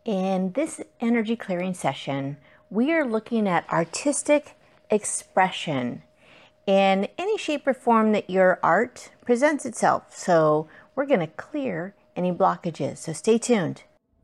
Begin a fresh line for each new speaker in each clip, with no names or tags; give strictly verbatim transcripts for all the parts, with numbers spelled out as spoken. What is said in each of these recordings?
In this energy clearing session, we are looking at artistic expression in any shape or form that your art presents itself. So we're going to clear any blockages. So stay tuned.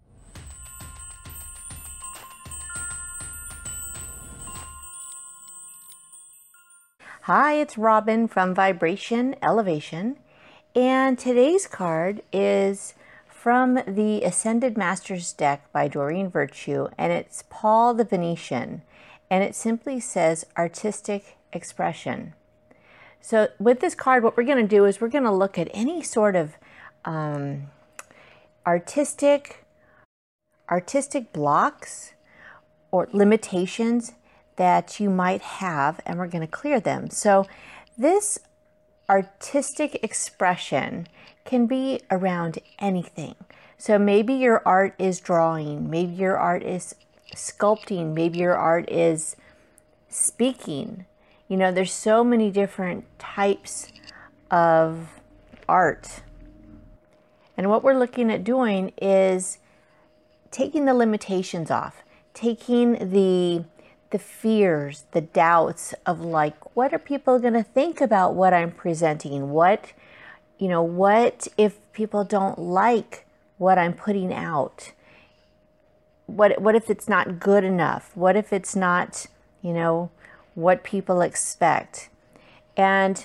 Hi, it's Robin from Vibration Elevation, and today's card is from the Ascended Masters deck by Doreen Virtue, and it's Paul the Venetian, and it simply says artistic expression. So with this card, what we're going to do is we're going to look at any sort of um, artistic, artistic blocks or limitations that you might have, and we're going to clear them. So this artistic expression can be around anything. So maybe your art is drawing, maybe your art is sculpting, maybe your art is speaking. You know, there's so many different types of art. And what we're looking at doing is taking the limitations off, taking the the fears, the doubts of like, what are people going to think about what I'm presenting? What, you know, what if people don't like what I'm putting out? What, what if it's not good enough? What if it's not, you know, what people expect? And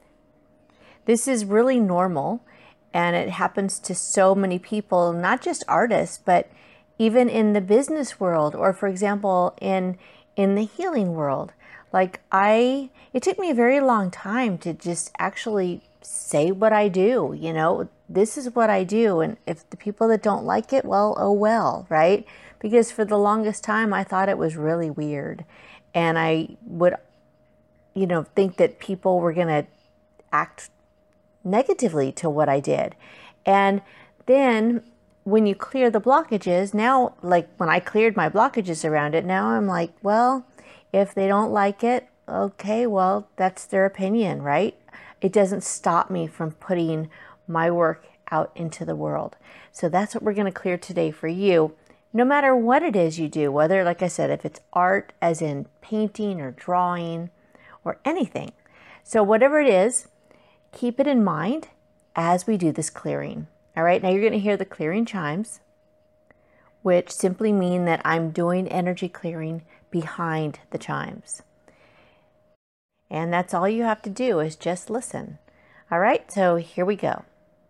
this is really normal, and it happens to so many people, not just artists, but even in the business world, or for example, in in the healing world. Like I, it took me a very long time to just actually say what I do, you know, this is what I do. And if the people that don't like it, well, oh well, right? Because for the longest time, I thought it was really weird. And I would, you know, think that people were going to act negatively to what I did. And then when you clear the blockages, now, like when I cleared my blockages around it, now I'm like, well, if they don't like it, okay, well, that's their opinion, right? It doesn't stop me from putting my work out into the world. So that's what we're going to clear today for you. No matter what it is you do, whether, like I said, if it's art as in painting or drawing or anything. So whatever it is, keep it in mind as we do this clearing. All right, now you're going to hear the clearing chimes, which simply mean that I'm doing energy clearing behind the chimes. And that's all you have to do is just listen. All right, so here we go.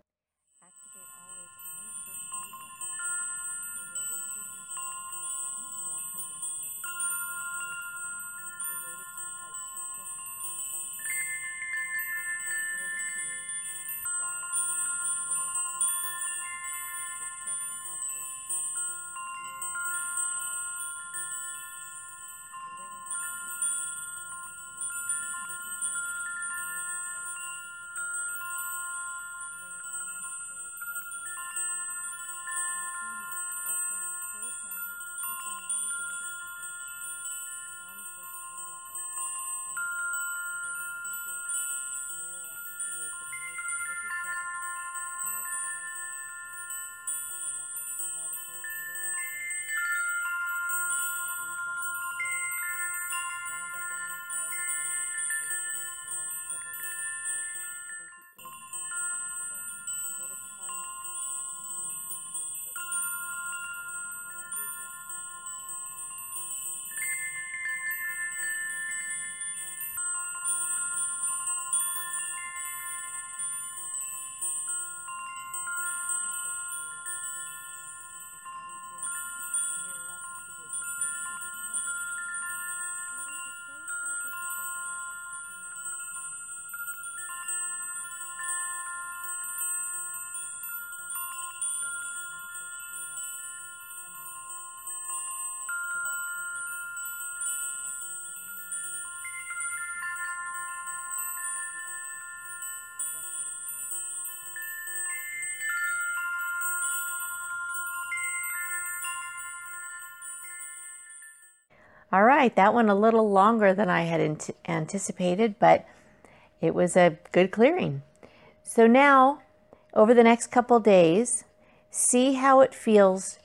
All right, that one a little longer than I had anticipated, but it was a good clearing. So now, over the next couple days, see how it feels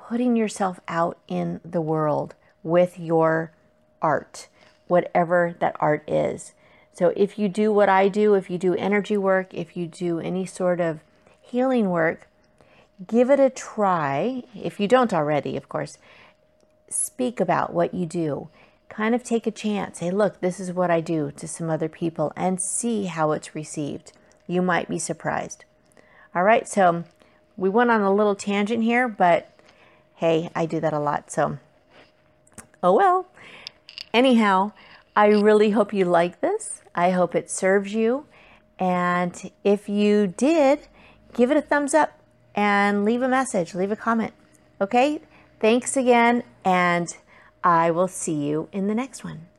putting yourself out in the world with your art, whatever that art is. So if you do what I do, if you do energy work, if you do any sort of healing work, give it a try. If you don't already, of course, speak about what you do. Kind of take a chance. Say, look, this is what I do to some other people, and see how it's received. You might be surprised. All right, so we went on a little tangent here, but hey, I do that a lot, so oh well. Anyhow, I really hope you like this. I hope it serves you. And if you did, give it a thumbs up and leave a message, leave a comment. Okay? Thanks again, and I will see you in the next one.